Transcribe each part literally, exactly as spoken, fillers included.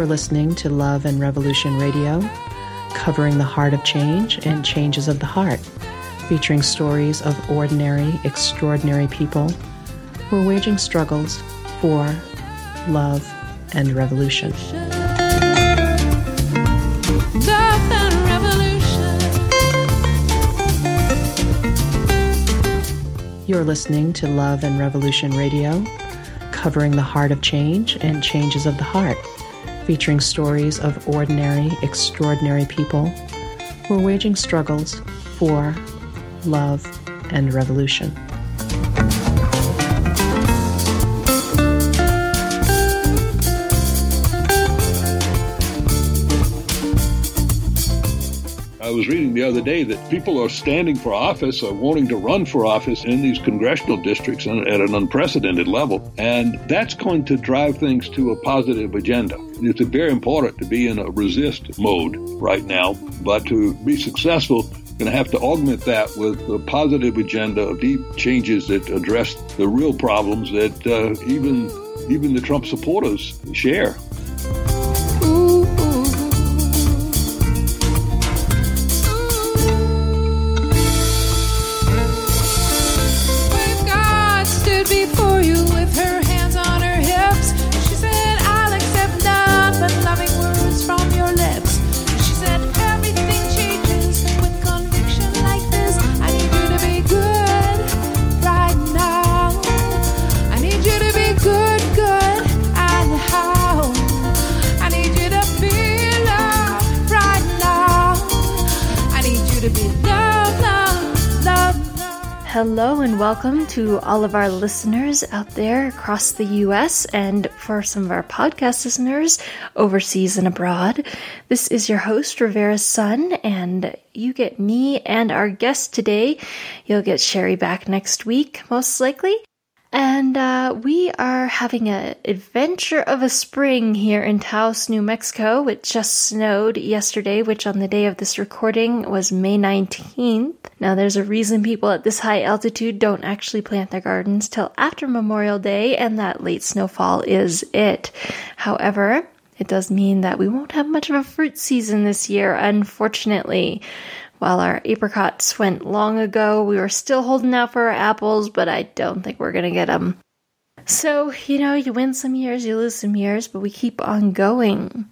You're listening to Love and Revolution Radio, covering the heart of change and changes of the heart, featuring stories of ordinary, extraordinary people who are waging struggles for love and revolution. Love and revolution. You're listening to Love and Revolution Radio, covering the heart of change and changes of the heart, featuring stories of ordinary, extraordinary people who are waging struggles for love and revolution. I was reading the other day that people are standing for office or wanting to run for office in these congressional districts at an unprecedented level. And that's going to drive things to a positive agenda. It's very important to be in a resist mode right now, but to be successful, you're going to have to augment that with a positive agenda of deep changes that address the real problems that uh, even even the Trump supporters share. Before you with her hands on her hips, she said, I'll accept none but loving words from your lips. She said, everything changes with conviction like this. I need you to be good right now. I need you to be good, good, and how. I need you to feel love right now. I need you to be love, love, love. Hello and welcome to all of our listeners out there across the U S and for some of our podcast listeners overseas and abroad. This is your host, Rivera's Son, and you get me and our guest today. You'll get Sherry back next week, most likely. And uh, we are having an adventure of a spring here in Taos, New Mexico. It just snowed yesterday, which on the day of this recording was May nineteenth. Now, there's a reason people at this high altitude don't actually plant their gardens till after Memorial Day, and that late snowfall is it. However, it does mean that we won't have much of a fruit season this year, unfortunately. While our apricots went long ago, we were still holding out for our apples, but I don't think we're going to get them. So, you know, you win some years, you lose some years, but we keep on going.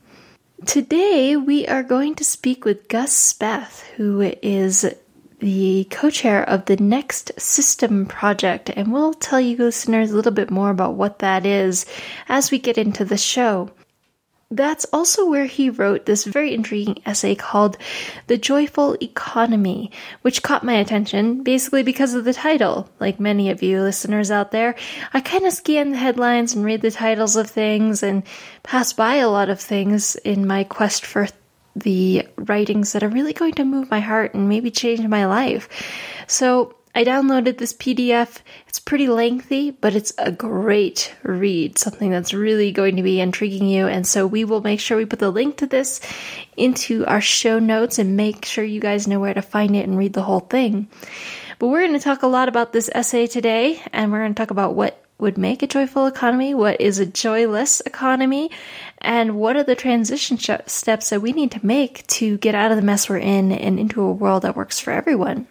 Today, we are going to speak with Gus Speth, who is the co-chair of the Next System Project, and we'll tell you listeners a little bit more about what that is as we get into the show. That's also where he wrote this very intriguing essay called The Joyful Economy, which caught my attention basically because of the title. Like many of you listeners out there, I kind of scan the headlines and read the titles of things and pass by a lot of things in my quest for the writings that are really going to move my heart and maybe change my life. So I downloaded this P D F. It's pretty lengthy, but it's a great read, something that's really going to be intriguing you. And so we will make sure we put the link to this into our show notes and make sure you guys know where to find it and read the whole thing. But we're going to talk a lot about this essay today, and we're going to talk about what would make a joyful economy, what is a joyless economy, and what are the transition sh- steps that we need to make to get out of the mess we're in and into a world that works for everyone.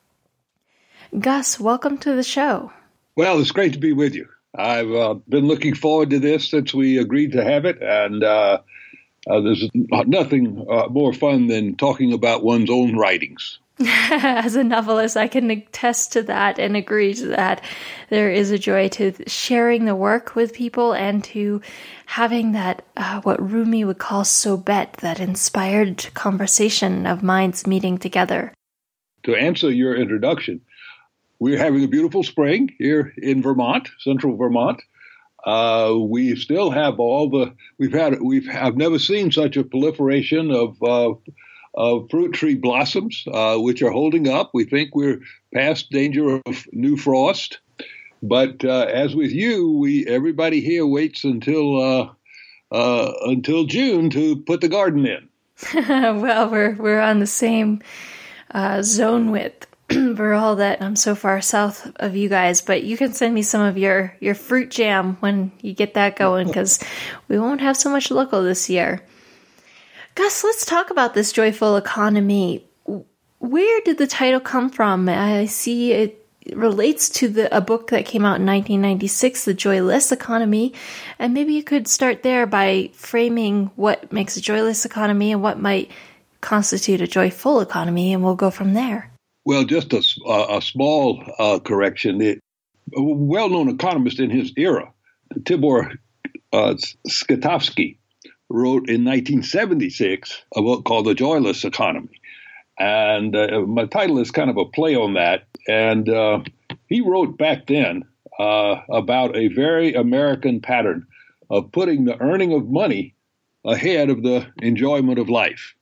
Gus, welcome to the show. Well, it's great to be with you. I've uh, been looking forward to this since we agreed to have it, and uh, uh, there's nothing uh, more fun than talking about one's own writings. As a novelist, I can attest to that and agree to that. There is a joy to sharing the work with people and to having that, uh, what Rumi would call sobet, that inspired conversation of minds meeting together. To answer your introduction, we're having a beautiful spring here in Vermont, central Vermont. Uh, we still have all the, we've had, we've, I've never seen such a proliferation of, uh, of fruit tree blossoms, uh, which are holding up. We think we're past danger of new frost. But uh, as with you, we everybody here waits until uh, uh, until June to put the garden in. Well, we're we're on the same uh, zone width. for all that I'm so far south of you guys, but you can send me some of your, your fruit jam when you get that going, because we won't have so much local this year. Gus, let's talk about this joyful economy. Where did the title come from? I see it relates to the a book that came out in nineteen ninety-six, The Joyless Economy, and maybe you could start there by framing what makes a joyless economy and what might constitute a joyful economy, and we'll go from there. Well, just a, a small uh, correction. It, a well-known economist in his era, Tibor uh, Skatovsky, wrote in nineteen seventy-six a book called The Joyless Economy. And uh, my title is kind of a play on that. And uh, he wrote back then uh, about a very American pattern of putting the earning of money ahead of the enjoyment of life.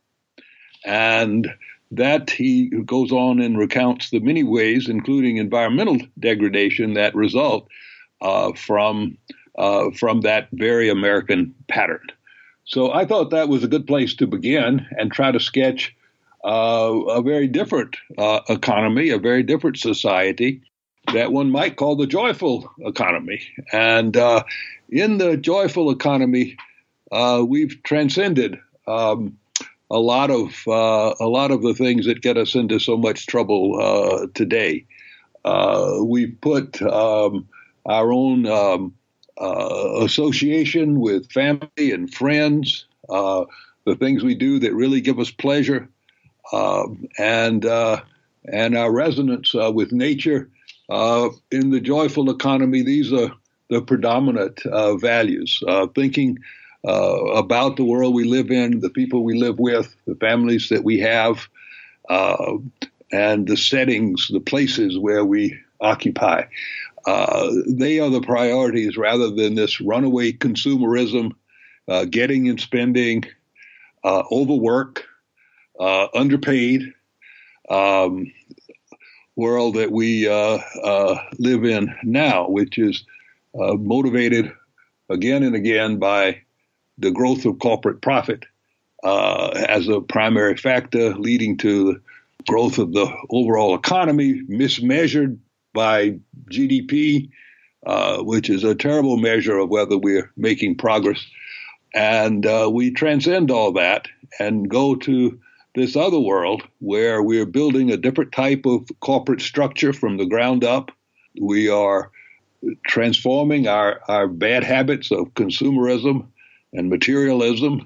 And that he goes on and recounts the many ways, including environmental degradation, that result uh, from uh, from that very American pattern. So I thought that was a good place to begin and try to sketch uh, a very different uh, economy, a very different society that one might call the joyful economy. And uh, in the joyful economy, uh, we've transcended um, a lot of uh, a lot of the things that get us into so much trouble uh, today. Uh, we've put um, our own um, uh, association with family and friends, uh, the things we do that really give us pleasure, uh, and uh, and our resonance uh, with nature. Uh, in the joyful economy, these are the predominant uh, values. Uh, thinking uh, about the world we live in, the people we live with, the families that we have, uh, and the settings, the places where we occupy. Uh, they are the priorities rather than this runaway consumerism, uh, getting and spending, uh, overwork, uh, underpaid, um, world that we uh, uh, live in now, which is uh, motivated again and again by the growth of corporate profit uh, as a primary factor, leading to the growth of the overall economy, mismeasured by G D P, uh, which is a terrible measure of whether we're making progress. And uh, we transcend all that and go to this other world where we're building a different type of corporate structure from the ground up. We are transforming our, our bad habits of consumerism and materialism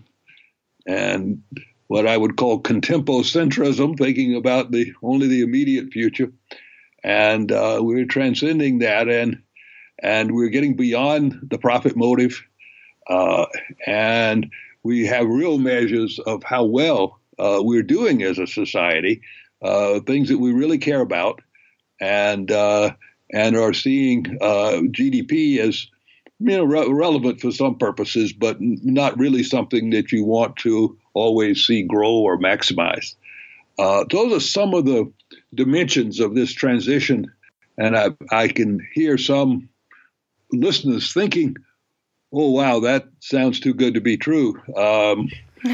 and what I would call contempocentrism, thinking about the only the immediate future. And uh, we're transcending that, and and we're getting beyond the profit motive. Uh, and we have real measures of how well Uh, we're doing as a society, uh, things that we really care about, and uh, and are seeing uh, G D P as you know re- relevant for some purposes, but n- not really something that you want to always see grow or maximize. Uh, those are some of the dimensions of this transition, and I, I can hear some listeners thinking, "Oh, wow, that sounds too good to be true." Um,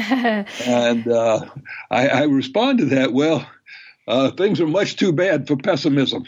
and uh, I, I respond to that, well, uh, things are much too bad for pessimism.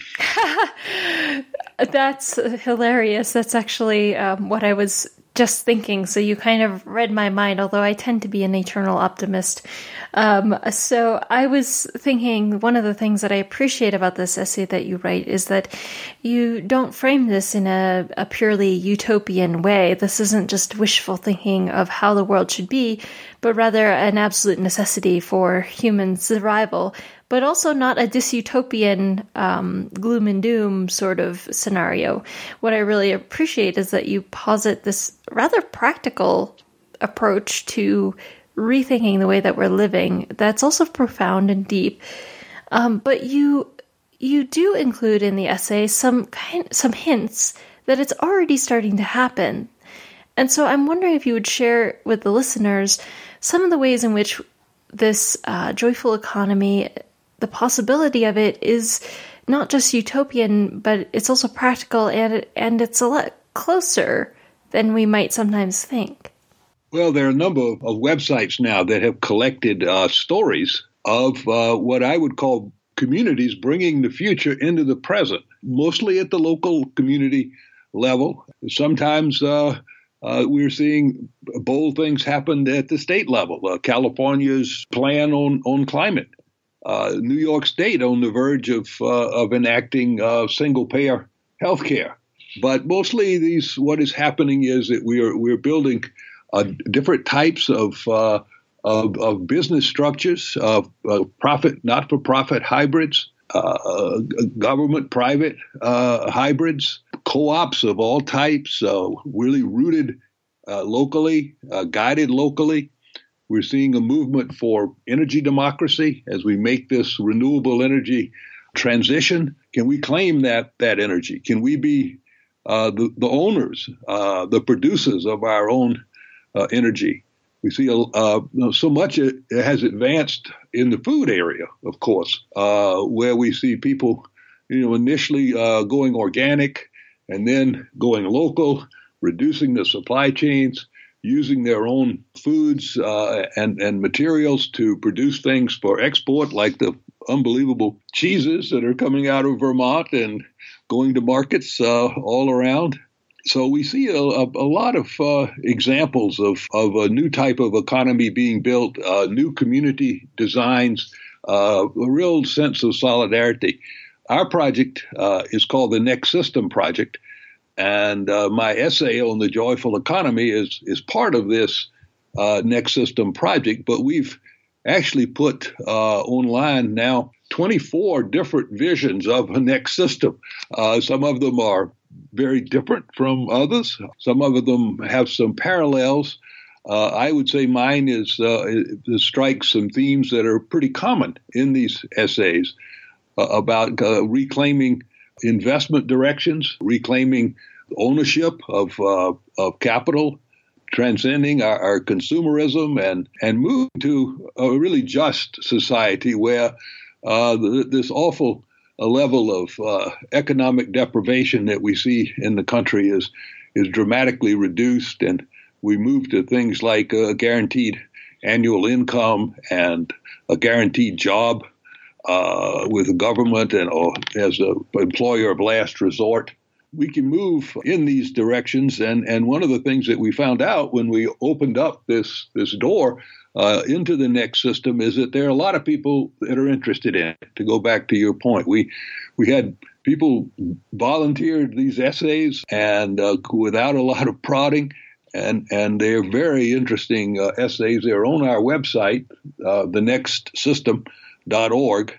That's hilarious. That's actually um, what I was just thinking. So you kind of read my mind, although I tend to be an eternal optimist. Um, so I was thinking one of the things that I appreciate about this essay that you write is that you don't frame this in a, a purely utopian way. This isn't just wishful thinking of how the world should be, but rather an absolute necessity for human survival, but also not a dystopian um, gloom and doom sort of scenario. What I really appreciate is that you posit this rather practical approach to rethinking the way that we're living. That's also profound and deep. Um, but you you do include in the essay some kind, some hints that it's already starting to happen. And so I'm wondering if you would share with the listeners some of the ways in which this uh, joyful economy, the possibility of it is not just utopian, but it's also practical, and and it's a lot closer than we might sometimes think. Well, there are a number of websites now that have collected uh, stories of uh, what I would call communities bringing the future into the present, mostly at the local community level. Sometimes uh, uh, we're seeing bold things happen at the state level. Uh, California's plan on, on climate. Uh, New York State on the verge of uh, of enacting uh, single-payer health care. But mostly these, what is happening is that we are we're building uh, different types of, uh, of of business structures, of uh, profit, not-for-profit hybrids, uh, government-private uh, hybrids, co-ops of all types, uh, really rooted uh, locally, uh, guided locally. We're seeing a movement for energy democracy as we make this renewable energy transition. Can we claim that that energy? Can we be uh, the, the owners, uh, the producers of our own uh, energy? We see uh, so much it has advanced in the food area, of course, uh, where we see people, you know, initially uh, going organic and then going local, reducing the supply chains, using their own foods uh, and, and materials to produce things for export, like the unbelievable cheeses that are coming out of Vermont and going to markets uh, all around. So we see a, a, a lot of uh, examples of, of a new type of economy being built, uh, new community designs, uh, a real sense of solidarity. Our project uh, is called the Next System Project, and uh, my essay on the joyful economy is is part of this uh, Next System Project, but we've actually put uh, online now twenty-four different visions of a next system. Uh, some of them are very different from others. Some of them have some parallels. Uh, I would say mine is uh, it strikes some themes that are pretty common in these essays uh, about uh, reclaiming investment directions, reclaiming ownership of uh, of capital, transcending our, our consumerism, and and moving to a really just society where uh, the, this awful a level of uh, economic deprivation that we see in the country is is dramatically reduced, and we move to things like a guaranteed annual income and a guaranteed job uh, with the government and or as an employer of last resort. We can move in these directions, and, and one of the things that we found out when we opened up this this door uh, into the next system is that there are a lot of people that are interested in it. To go back to your point, we we had people volunteered these essays and uh, without a lot of prodding, and and they're very interesting uh, essays. They're on our website, uh, the next system dot org,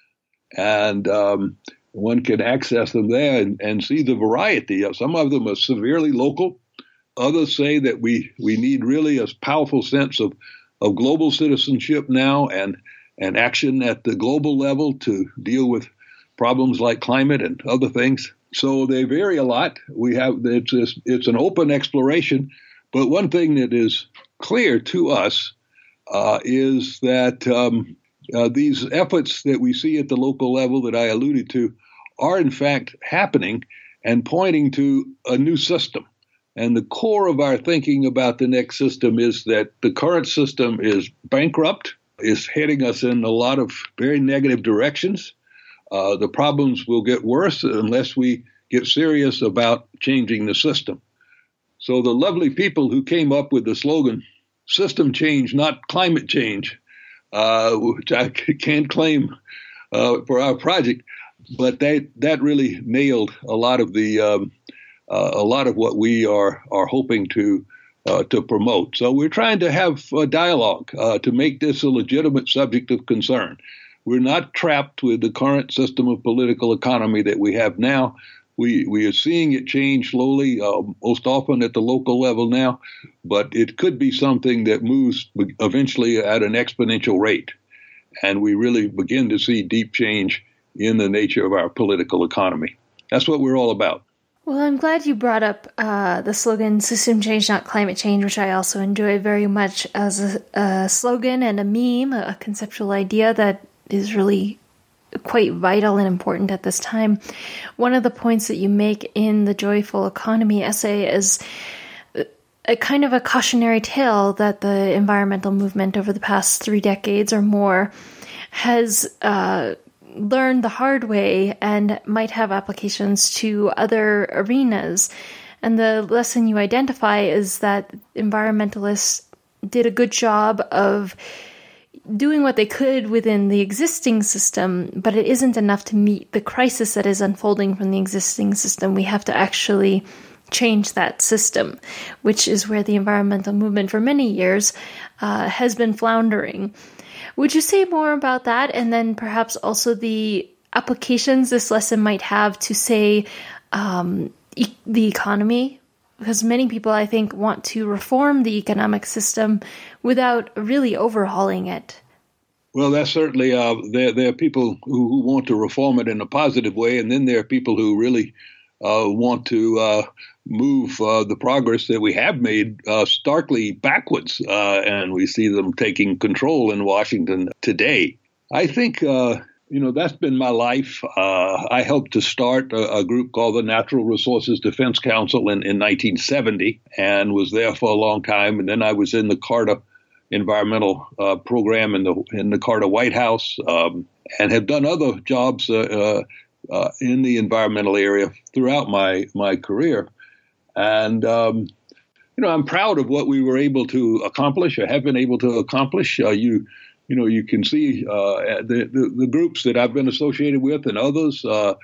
and um, one can access them there and, and see the variety. Some of them are severely local. Others say that we, we need really a powerful sense of, of global citizenship now and, and action at the global level to deal with problems like climate and other things. So they vary a lot. We have it's it's, it's an open exploration. But one thing that is clear to us uh, is that um, uh, these efforts that we see at the local level that I alluded to are in fact happening and pointing to a new system. And the core of our thinking about the next system is that the current system is bankrupt, is heading us in a lot of very negative directions. Uh, the problems will get worse unless we get serious about changing the system. So the lovely people who came up with the slogan, system change, not climate change, uh, which I can't claim uh, for our project, but that that really nailed a lot of the um, uh, a lot of what we are are hoping to uh, to promote. So we're trying to have a dialogue uh, to make this a legitimate subject of concern. We're not trapped with the current system of political economy that we have now. We we are seeing it change slowly, uh, most often at the local level now, but it could be something that moves eventually at an exponential rate, and we really begin to see deep change in the nature of our political economy. That's what we're all about. Well, I'm glad you brought up uh, the slogan, system change, not climate change, which I also enjoy very much as a, a slogan and a meme, a conceptual idea that is really quite vital and important at this time. One of the points that you make in the Joyful Economy essay is a kind of a cautionary tale that the environmental movement over the past three decades or more has uh, learned the hard way and might have applications to other arenas. And the lesson you identify is that environmentalists did a good job of doing what they could within the existing system, but it isn't enough to meet the crisis that is unfolding from the existing system. We have to actually change that system, which is where the environmental movement for many years uh, has been floundering. Would you say more about that? And then perhaps also the applications this lesson might have to, say, um, e- the economy? Because many people, I think, want to reform the economic system without really overhauling it. Well, that's certainly, uh, there, there are people who, who want to reform it in a positive way, and then there are people who really uh, want to uh, move uh, the progress that we have made uh, starkly backwards, uh, and we see them taking control in Washington today. I think, uh, you know, that's been my life. Uh, I helped to start a, a group called the Natural Resources Defense Council in, in nineteen seventy and was there for a long time. And then I was in the Carter environmental uh, program in the in the Carter White House um, and have done other jobs uh, uh, uh, in the environmental area throughout my, my career. And, um, you know, I'm proud of what we were able to accomplish or have been able to accomplish. Uh, you You know, you can see uh, the, the the groups that I've been associated with and others uh,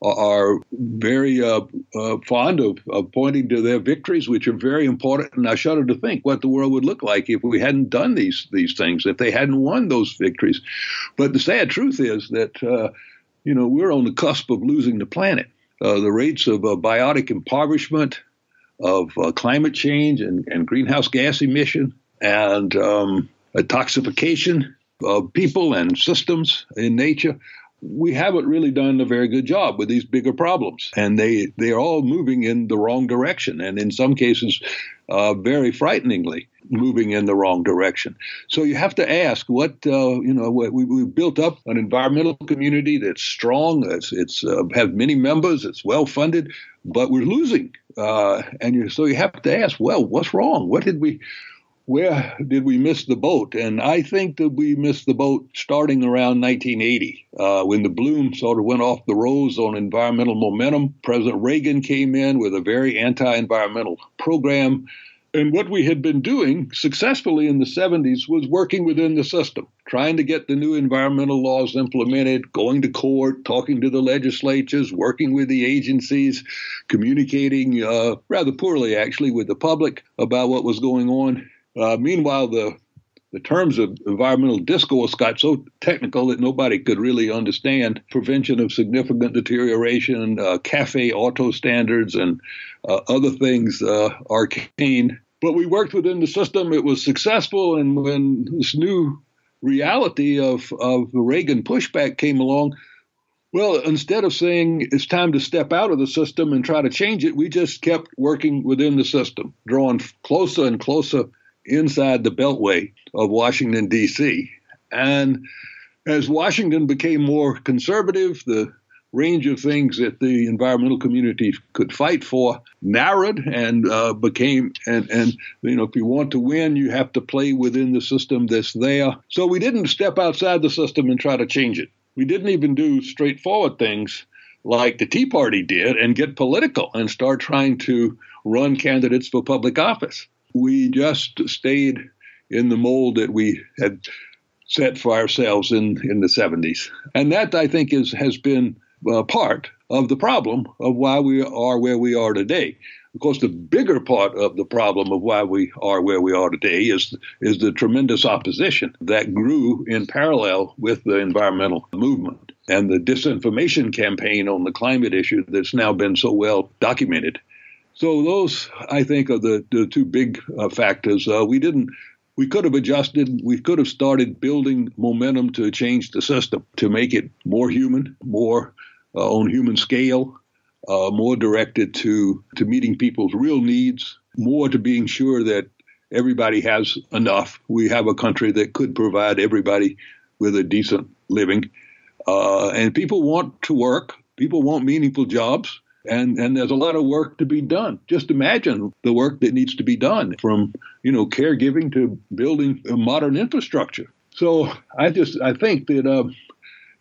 are very uh, uh, fond of, of pointing to their victories, which are very important. And I shudder to think what the world would look like if we hadn't done these these things, if they hadn't won those victories. But the sad truth is that, uh, you know, we're on the cusp of losing the planet. Uh, the rates of uh, biotic impoverishment, of uh, climate change and, and greenhouse gas emission, and um, toxification of people and systems in nature. We haven't really done a very good job with these bigger problems, and they, they are all moving in the wrong direction, and in some cases, uh, very frighteningly moving in the wrong direction. So you have to ask what, uh, you know, we, we've built up an environmental community that's strong, it's, it's uh, has many members, it's well-funded, but we're losing. Uh, and you, so you have to ask, well, what's wrong? What did we... Where did we miss the boat? And I think that we missed the boat starting around nineteen eighty, uh, when the bloom sort of went off the rose on environmental momentum. President Reagan came in with a very anti-environmental program. And what we had been doing successfully in the seventies was working within the system, trying to get the new environmental laws implemented, going to court, talking to the legislatures, working with the agencies, communicating uh, rather poorly, actually, with the public about what was going on. Uh, meanwhile, the the terms of environmental discourse got so technical that nobody could really understand prevention of significant deterioration, uh, CAFE auto standards, and uh, other things uh, arcane. But we worked within the system. It was successful. And when this new reality of, of the Reagan pushback came along, well, instead of saying it's time to step out of the system and try to change it, we just kept working within the system, drawing closer and closer inside the beltway of Washington, D C. And as Washington became more conservative, the range of things that the environmental community could fight for narrowed and uh, became, and, and, you know, if you want to win, you have to play within the system that's there. So we didn't step outside the system and try to change it. We didn't even do straightforward things like the Tea Party did and get political and start trying to run candidates for public office. We just stayed in the mold that we had set for ourselves in, in the seventies. And that, I think, is has been uh, part of the problem of why we are where we are today. Of course, the bigger part of the problem of why we are where we are today is, is the tremendous opposition that grew in parallel with the environmental movement and the disinformation campaign on the climate issue that's now been so well documented. So those, I think, are the, the two big uh, factors. Uh, we didn't, we could have adjusted, we could have started building momentum to change the system, to make it more human, more uh, on human scale, uh, more directed to, to meeting people's real needs, more to being sure that everybody has enough. We have a country that could provide everybody with a decent living. Uh, and people want to work, people want meaningful jobs. And and there's a lot of work to be done. Just imagine the work that needs to be done, from, you know, caregiving to building a modern infrastructure. So I just I think that, uh, you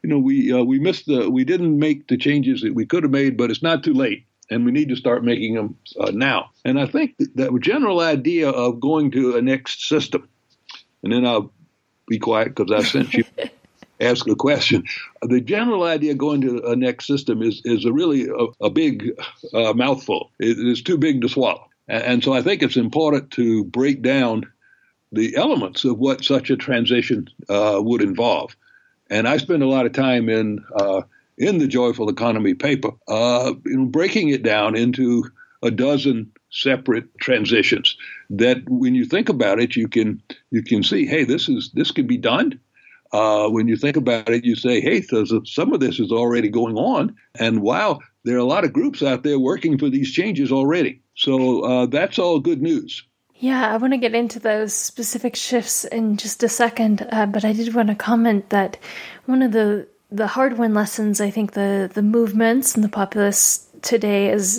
you know, we uh, we missed the, we didn't make the changes that we could have made, but it's not too late. And we need to start making them uh, now. And I think that the general idea of going to a next system, and then I'll be quiet because I sent you ask a question. The general idea of going to a next system is is a really a, a big uh, mouthful. It is too big to swallow. And, and so I think it's important to break down the elements of what such a transition uh, would involve. And I spend a lot of time in uh, in the Joyful Economy paper, uh, you know, breaking it down into a dozen separate transitions that, when you think about it, you can you can see, hey, this is this could be done. Uh, when you think about it, you say, hey, so some of this is already going on, and wow, there are a lot of groups out there working for these changes already. So uh, that's all good news. Yeah, I want to get into those specific shifts in just a second, uh, but I did want to comment that one of the the hard-won lessons I think the, the movements and the populists today is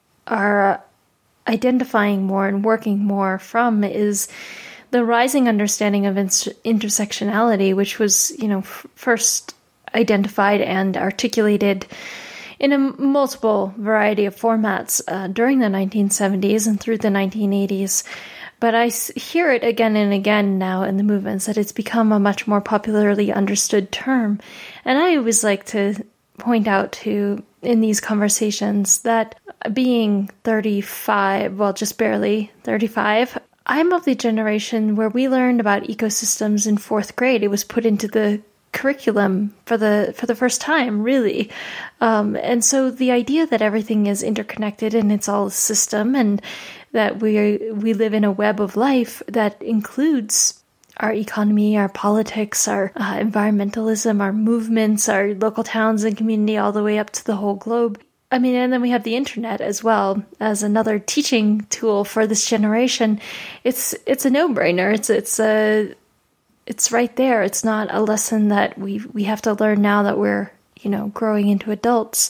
are identifying more and working more from is the rising understanding of inter- intersectionality, which was, you know, f- first identified and articulated in a multiple variety of formats uh, during the nineteen seventies and through the nineteen eighties. But I hear it again and again now in the movements that it's become a much more popularly understood term. And I always like to point out to, in these conversations, that being thirty-five, well, just barely thirty-five, I'm of the generation where we learned about ecosystems in fourth grade. It was put into the curriculum for the for the first time, really. Um, and so the idea that everything is interconnected and it's all a system, and that we we live in a web of life that includes our economy, our politics, our uh, environmentalism, our movements, our local towns and community, all the way up to the whole globe. I mean, and then we have the internet as well as another teaching tool for this generation. It's it's a no-brainer. It's it's a it's right there. It's not a lesson that we we have to learn now that we're, you know, growing into adults.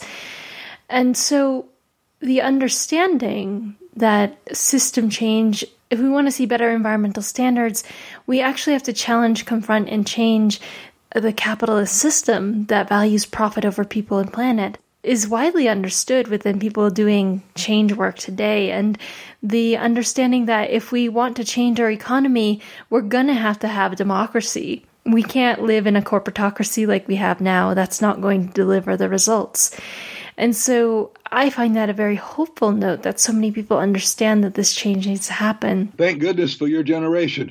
And so the understanding that system change, if we want to see better environmental standards, we actually have to challenge, confront, and change the capitalist system that values profit over people and planet, is widely understood within people doing change work today. And the understanding that if we want to change our economy, we're going to have to have democracy. We can't live in a corporatocracy like we have now. That's not going to deliver the results. And so I find that a very hopeful note that so many people understand that this change needs to happen. Thank goodness for your generation.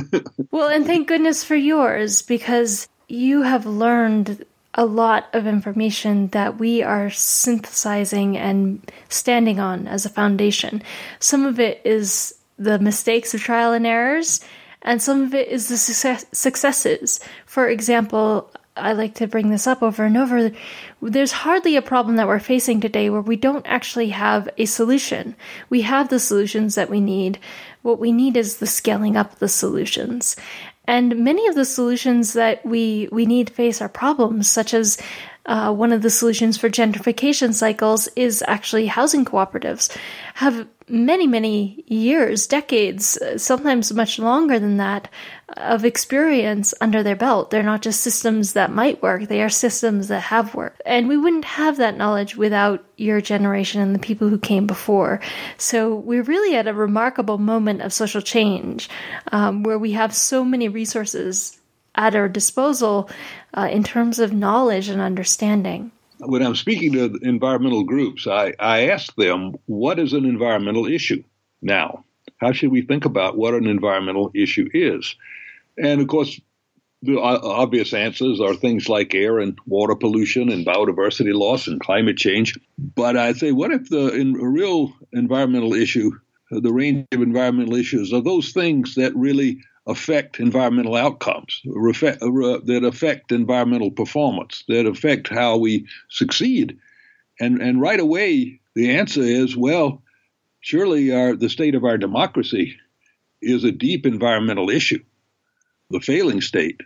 Well, and thank goodness for yours, because you have learned a lot of information that we are synthesizing and standing on as a foundation. Some of it is the mistakes of trial and errors, and some of it is the success- successes. For example, I like to bring this up over and over. There's hardly a problem that we're facing today where we don't actually have a solution. We have the solutions that we need. What we need is the scaling up the solutions. And many of the solutions that we, we need to face are problems, such as uh, one of the solutions for gentrification cycles is actually housing cooperatives. Have many, many years, decades, sometimes much longer than that, of experience under their belt. They're not just systems that might work, they are systems that have worked. And we wouldn't have that knowledge without your generation and the people who came before. So we're really at a remarkable moment of social change, um, where we have so many resources at our disposal uh, in terms of knowledge and understanding. When I'm speaking to environmental groups, I, I ask them, what is an environmental issue now? How should we think about what an environmental issue is? And, of course, the obvious answers are things like air and water pollution and biodiversity loss and climate change. But I say, what if the in, a real environmental issue, the range of environmental issues, are those things that really affect environmental outcomes, reflect, uh, that affect environmental performance, that affect how we succeed? And and right away, the answer is, well, surely our, the state of our democracy is a deep environmental issue, the failing state.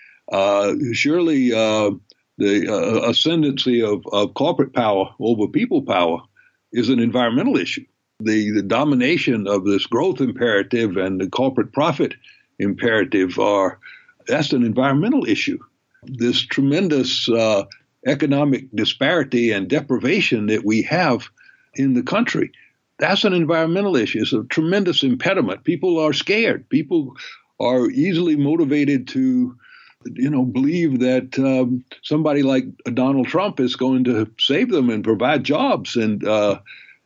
Uh, surely uh, the uh, ascendancy of, of corporate power over people power is an environmental issue. The, the domination of this growth imperative and the corporate profit imperative are, that's an environmental issue. this tremendous uh, economic disparity and deprivation that we have in the country. That's an environmental issue. It's a tremendous impediment. People are scared. People are easily motivated to, you know, believe that um, somebody like Donald Trump is going to save them and provide jobs. And, uh,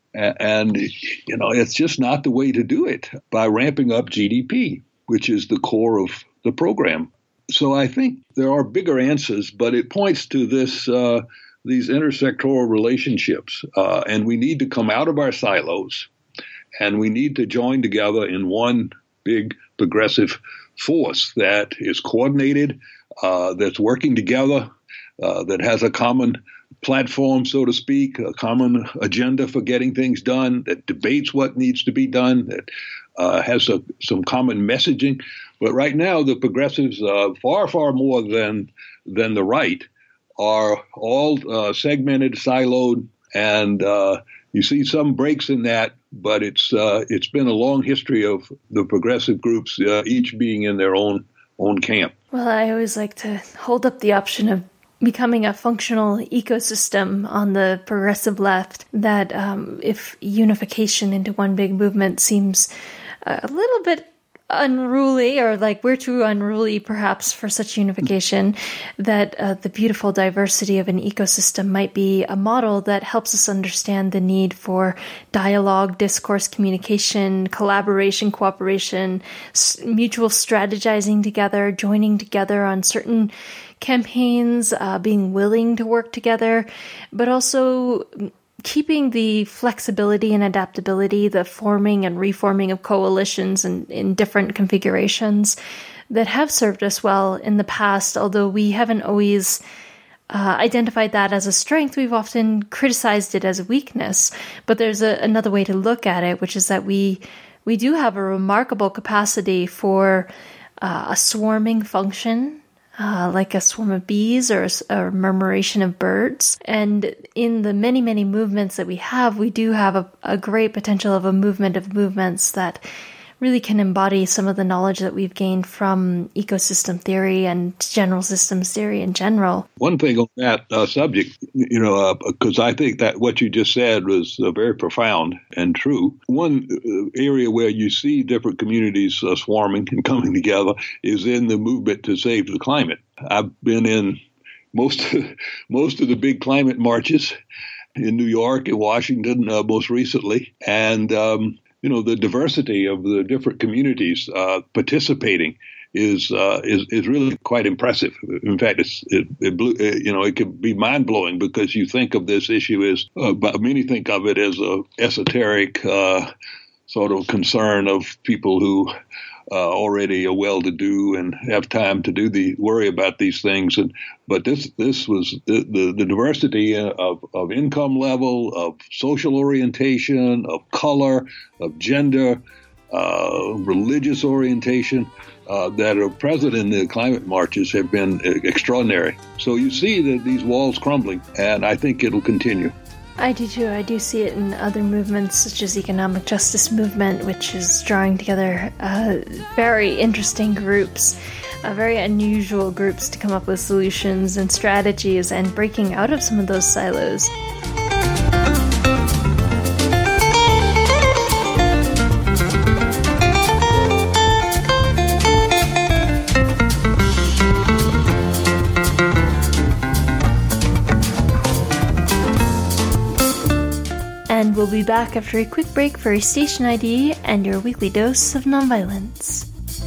and you know, it's just not the way to do it by ramping up G D P, which is the core of the program. So I think there are bigger answers, but it points to this uh, these intersectoral relationships, uh, and we need to come out of our silos, and we need to join together in one big progressive force that is coordinated, uh, that's working together, uh, that has a common platform, so to speak, a common agenda for getting things done, that debates what needs to be done, that uh, has a, some common messaging. But right now, the progressives, uh, far, far more than than the right, are all uh, segmented, siloed, and uh, you see some breaks in that. But it's uh, it's been a long history of the progressive groups, uh, each being in their own own camp. Well, I always like to hold up the option of becoming a functional ecosystem on the progressive left, that um, if unification into one big movement seems a little bit unruly, or like we're too unruly perhaps for such unification, that uh, the beautiful diversity of an ecosystem might be a model that helps us understand the need for dialogue, discourse, communication, collaboration, cooperation, s- mutual strategizing together, joining together on certain campaigns, uh, being willing to work together, but also keeping the flexibility and adaptability, the forming and reforming of coalitions and in different configurations that have served us well in the past. Although we haven't always uh, identified that as a strength, we've often criticized it as a weakness. But there's a, another way to look at it, which is that we we do have a remarkable capacity for uh, a swarming function, Uh, like a swarm of bees or a, a murmuration of birds. And in the many, many movements that we have, we do have a, a great potential of a movement of movements that really can embody some of the knowledge that we've gained from ecosystem theory and general systems theory in general. One thing on that uh, subject, you know, because uh, I think that what you just said was uh, very profound and true. One uh, area where you see different communities uh, swarming and coming together is in the movement to save the climate. I've been in most, most of the big climate marches in New York and Washington uh, most recently, and um, you know, the diversity of the different communities uh, participating is uh, is is really quite impressive. In fact, it's it, it blew, it, you know, it can be mind blowing because you think of this issue as uh, many think of it as a esoteric uh, sort of concern of people who uh, already are well to do and have time to do the worry about these things. And but this this was the the, the diversity of, of income level, of social orientation, of color, of gender, uh, religious orientation uh, that are present in the climate marches have been extraordinary. So you see that these walls crumbling, and I think it'll continue. I do too. I do see it in other movements, such as economic justice movement, which is drawing together uh, very interesting groups, uh, very unusual groups to come up with solutions and strategies and breaking out of some of those silos. And we'll be back after a quick break for a station I D and your weekly dose of nonviolence.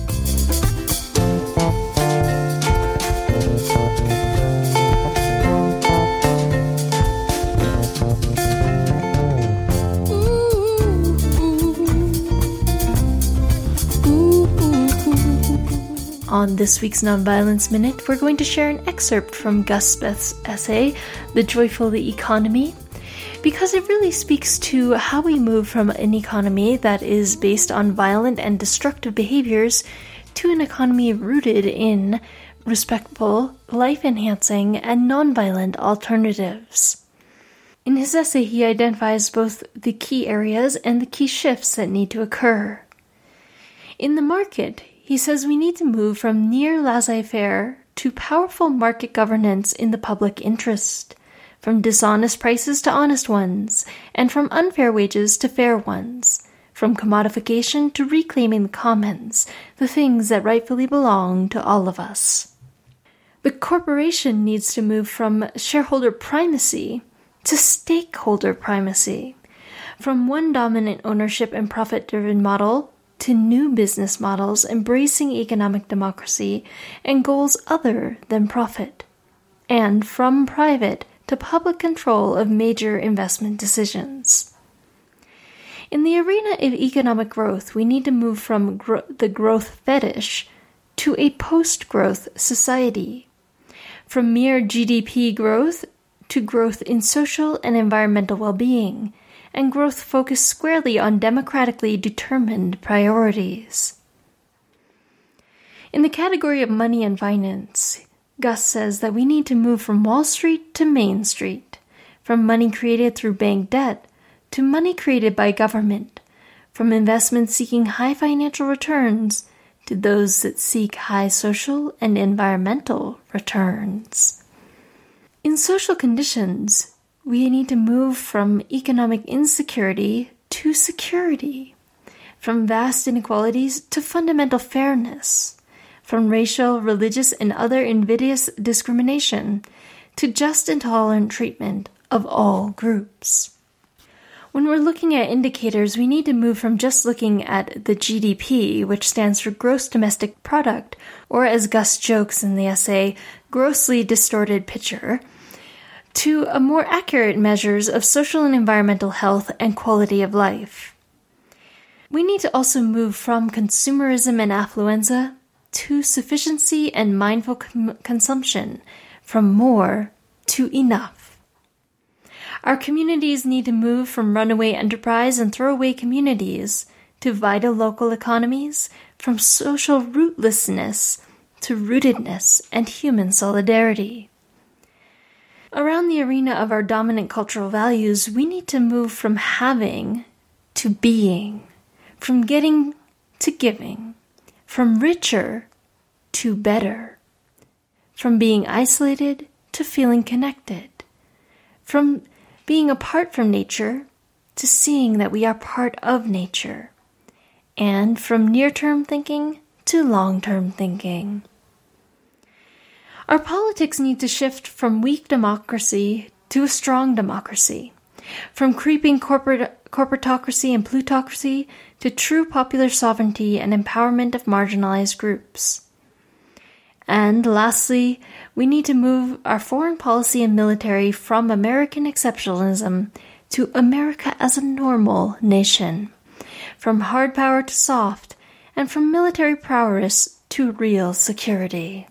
On this week's Nonviolence Minute, we're going to share an excerpt from Gus Speth's essay, The Joyful Economy, because it really speaks to how we move from an economy that is based on violent and destructive behaviors to an economy rooted in respectful, life-enhancing, and nonviolent alternatives. In his essay, he identifies both the key areas and the key shifts that need to occur. In the market, he says we need to move from near laissez-faire to powerful market governance in the public interest, from dishonest prices to honest ones, and from unfair wages to fair ones, from commodification to reclaiming the commons, the things that rightfully belong to all of us. The corporation needs to move from shareholder primacy to stakeholder primacy, from one dominant ownership and profit-driven model to new business models embracing economic democracy and goals other than profit, and from private to public control of major investment decisions. In the arena of economic growth, we need to move from gro- the growth fetish to a post-growth society, from mere G D P growth to growth in social and environmental well-being, and growth focused squarely on democratically determined priorities. In the category of money and finance, Gus says that we need to move from Wall Street to Main Street, from money created through bank debt to money created by government, from investments seeking high financial returns to those that seek high social and environmental returns. In social conditions, we need to move from economic insecurity to security, from vast inequalities to fundamental fairness, from racial, religious, and other invidious discrimination to just and tolerant treatment of all groups. When we're looking at indicators, we need to move from just looking at the G D P, which stands for Gross Domestic Product, or as Gus jokes in the essay, grossly distorted picture, to a more accurate measures of social and environmental health and quality of life. We need to also move from consumerism and affluenza to sufficiency and mindful com- consumption, from more to enough. Our communities need to move from runaway enterprise and throwaway communities to vital local economies, from social rootlessness to rootedness and human solidarity. Around the arena of our dominant cultural values, we need to move from having to being, from getting to giving, from richer to better, from being isolated to feeling connected, from being apart from nature to seeing that we are part of nature, and from near-term thinking to long-term thinking. Our politics need to shift from weak democracy to a strong democracy, from creeping corporate corporatocracy and plutocracy to true popular sovereignty and empowerment of marginalized groups. And lastly, we need to move our foreign policy and military from American exceptionalism to America as a normal nation, from hard power to soft, and from military prowess to real security.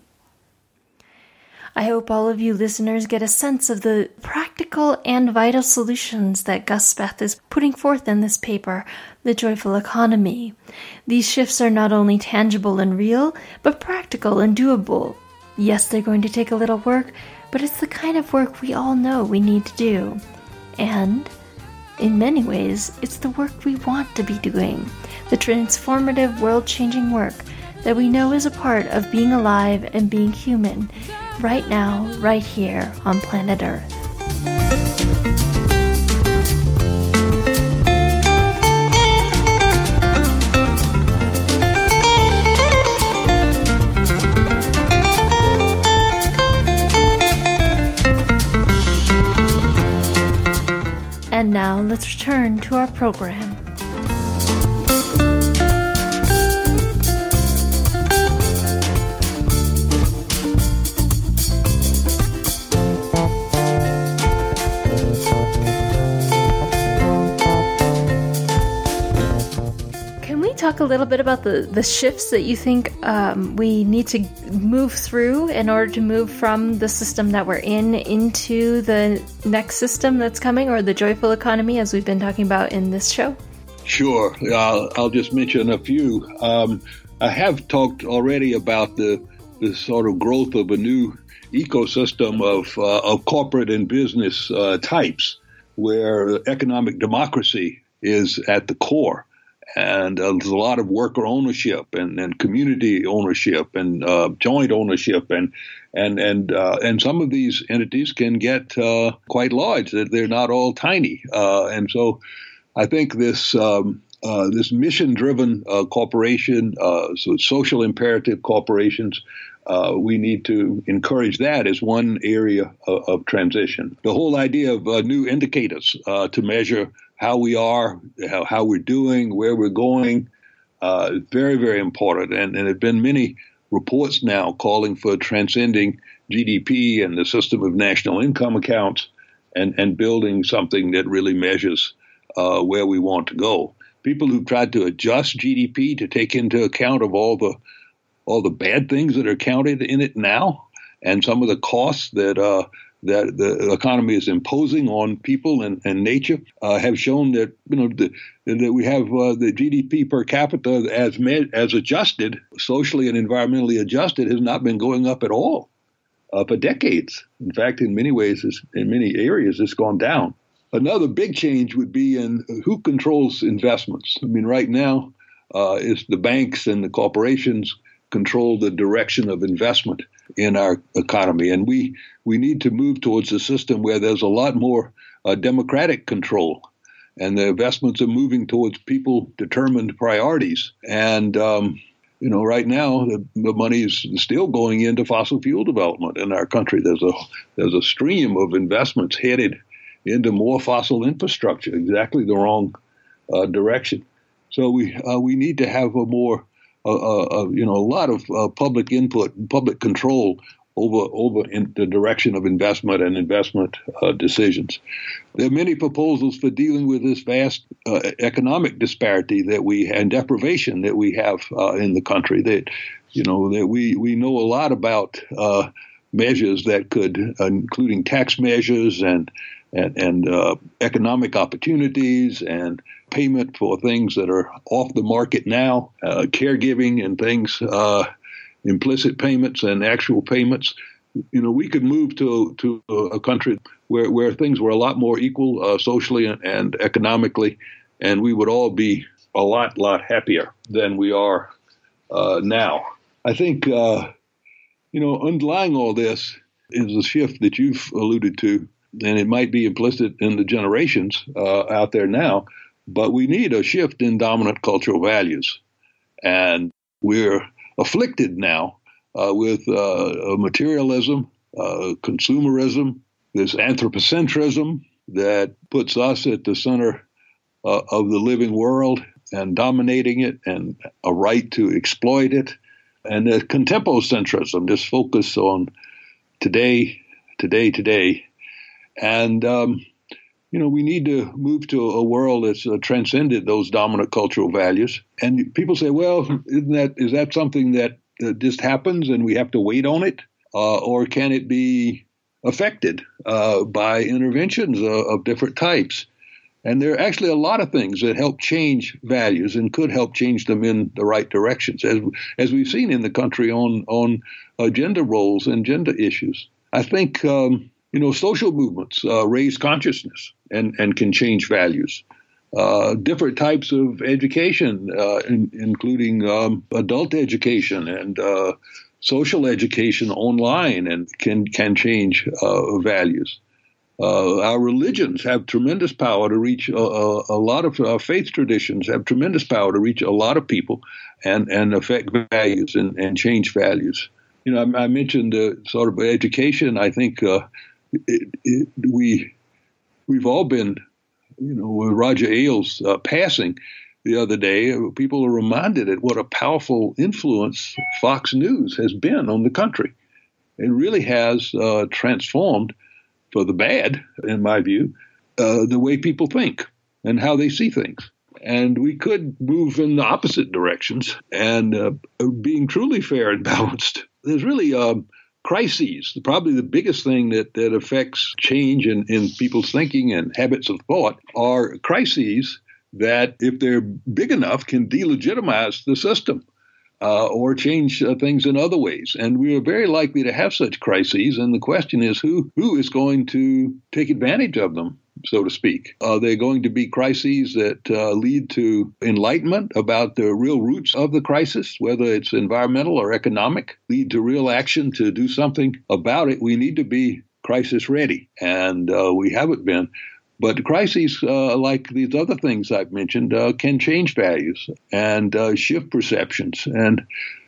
I hope all of you listeners get a sense of the practical and vital solutions that Gus Speth is putting forth in this paper, The Joyful Economy. These shifts are not only tangible and real, but practical and doable. Yes, they're going to take a little work, but it's the kind of work we all know we need to do. And, in many ways, it's the work we want to be doing, the transformative, world-changing work that we know is a part of being alive and being human, right now, right here on planet Earth. And now let's return to our program. Talk a little bit about the, the shifts that you think um, we need to move through in order to move from the system that we're in into the next system that's coming, or the joyful economy, as we've been talking about in this show? Sure. I'll, I'll just mention a few. Um, I have talked already about the, the sort of growth of a new ecosystem of, uh, of corporate and business uh, types, where economic democracy is at the core. And uh, there's a lot of worker ownership and, and community ownership and uh, joint ownership and And and uh, and some of these entities can get uh, quite large. They're not all tiny. Uh, and so I think this um, uh, this mission-driven uh, corporation, uh, so social imperative corporations, uh, we need to encourage that as one area of, of transition. The whole idea of uh, new indicators uh, to measure how we are, how, how we're doing, where we're going, uh, is very, very important. And, and there have been many reports now calling for transcending G D P and the system of national income accounts and, and building something that really measures uh, where we want to go. People who've tried to adjust G D P to take into account of all the all the bad things that are counted in it now and some of the costs that uh, that the economy is imposing on people and, and nature uh, have shown that, you know, the, that we have uh, the G D P per capita as med- as adjusted, socially and environmentally adjusted, has not been going up at all uh, for decades. In fact, in many ways, it's, in many areas, it's gone down. Another big change would be in who controls investments. I mean, right now, uh, it's the banks and the corporations control the direction of investment in our economy. And we, we need to move towards a system where there's a lot more uh, democratic control. And the investments are moving towards people-determined priorities. And, um, you know, right now, the, the money is still going into fossil fuel development in our country. There's a there's a stream of investments headed into more fossil infrastructure, exactly the wrong uh, direction. So we uh, we need to have a more Uh, uh, you know, a lot of uh, public input and public control over over in the direction of investment and investment uh, decisions. There are many proposals for dealing with this vast uh, economic disparity that we and deprivation that we have uh, in the country. That, you know, that we we know a lot about uh, measures that could, uh, including tax measures and and, and uh, economic opportunities and payment for things that are off the market now, uh, caregiving and things, uh, implicit payments and actual payments. You know, we could move to to a country where, where things were a lot more equal uh, socially and, and economically, and we would all be a lot, lot happier than we are uh, now. I think, uh, you know, underlying all this is a shift that you've alluded to, and it might be implicit in the generations uh, out there now. But we need a shift in dominant cultural values. And we're afflicted now uh, with uh, materialism, uh, consumerism, this anthropocentrism that puts us at the center uh, of the living world and dominating it and a right to exploit it. And the contempocentrism, this focus on today, today, today. And, um, you know, we need to move to a world that's uh, transcended those dominant cultural values. And people say, well, isn't that is that something that uh, just happens and we have to wait on it? Uh, or can it be affected uh, by interventions uh, of different types? And there are actually a lot of things that help change values and could help change them in the right directions, as as we've seen in the country on, on uh, gender roles and gender issues. I think... Um, You know, social movements uh, raise consciousness and, and can change values. Uh, different types of education, uh, in, including um, adult education and uh, social education online, and can can change uh, values. Uh, our religions have tremendous power to reach a, a, a lot of uh, faith traditions have tremendous power to reach a lot of people and, and affect values and, and change values. You know, I, I mentioned uh, sort of education. I think. Uh, It, it, we, we've all been, you know, with Roger Ailes uh, passing the other day, people are reminded of what a powerful influence Fox News has been on the country. It really has uh, transformed, for the bad, in my view, uh, the way people think and how they see things. And we could move in the opposite directions and uh, being truly fair and balanced. There's really... Um, Crises, probably the biggest thing that, that affects change in, in people's thinking and habits of thought, are crises that, if they're big enough, can delegitimize the system. uh, or change uh, things in other ways. And we are very likely to have such crises. And the question is who who is going to take advantage of them, so to speak? Are they going to be crises that uh, lead to enlightenment about the real roots of the crisis, whether it's environmental or economic, lead to real action to do something about it? We need to be crisis ready, and uh, we haven't been. But crises, uh, like these other things I've mentioned, uh, can change values and uh, shift perceptions. And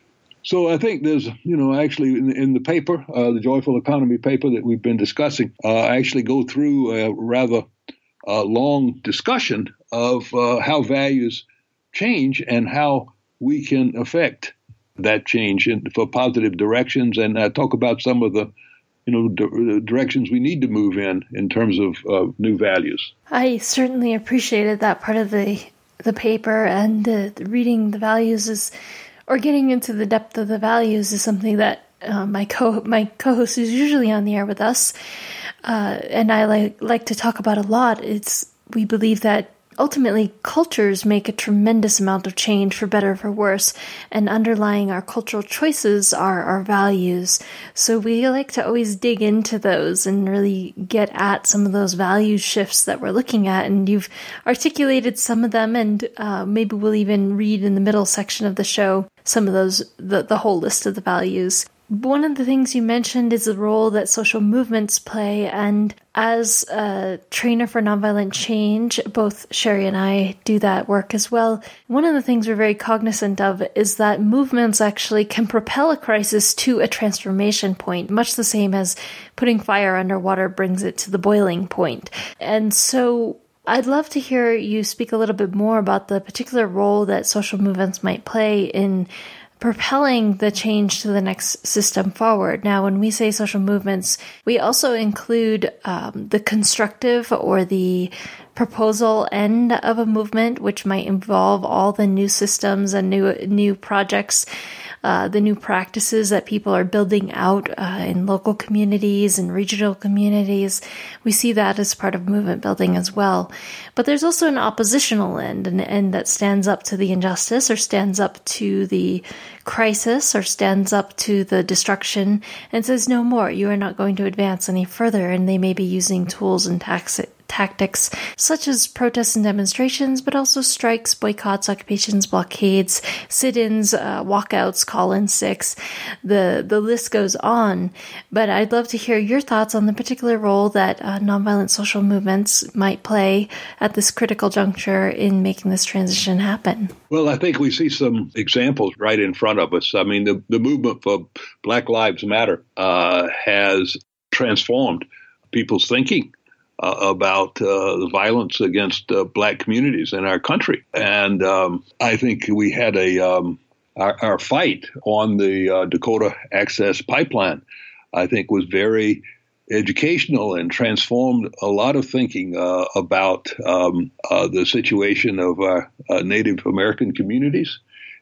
so I think there's, you know, actually in, in the paper, uh, the Joyful Economy paper that we've been discussing, uh, I actually go through a rather uh, long discussion of uh, how values change and how we can affect that change in, for positive directions. And I talk about some of the you know, d- directions we need to move in in terms of uh, new values. I certainly appreciated that part of the the paper, and the, the reading the values is, or getting into the depth of the values is something that uh, my co my co-host is usually on the air with us, uh, and I like like to talk about a lot. It's we believe that ultimately, cultures make a tremendous amount of change for better or for worse, and underlying our cultural choices are our values. So we like to always dig into those and really get at some of those value shifts that we're looking at. And you've articulated some of them, and uh, maybe we'll even read in the middle section of the show some of those, the, the whole list of the values. One of the things you mentioned is the role that social movements play, and as a trainer for nonviolent change, both Sherry and I do that work as well. One of the things we're very cognizant of is that movements actually can propel a crisis to a transformation point, much the same as putting fire under water brings it to the boiling point. And so I'd love to hear you speak a little bit more about the particular role that social movements might play in propelling the change to the next system forward. Now, when we say social movements, we also include um, the constructive or the proposal end of a movement, which might involve all the new systems and new new projects, uh, the new practices that people are building out uh, in local communities and regional communities. We see that as part of movement building as well. But there's also an oppositional end, an end that stands up to the injustice or stands up to the crisis or stands up to the destruction and says, no more, you are not going to advance any further. And they may be using tools and tax- tactics such as protests and demonstrations, but also strikes, boycotts, occupations, blockades, sit-ins, uh, walkouts, call-in sicks. The, the list goes on. But I'd love to hear your thoughts on the particular role that uh, nonviolent social movements might play at this critical juncture in making this transition happen. Well, I think we see some examples right in front of us. I mean, the, the movement for Black Lives Matter uh, has transformed people's thinking uh, about uh, the violence against uh, Black communities in our country. And um, I think we had a um, our, our fight on the uh, Dakota Access Pipeline, I think, was very educational and transformed a lot of thinking uh, about um, uh, the situation of our uh, Native American communities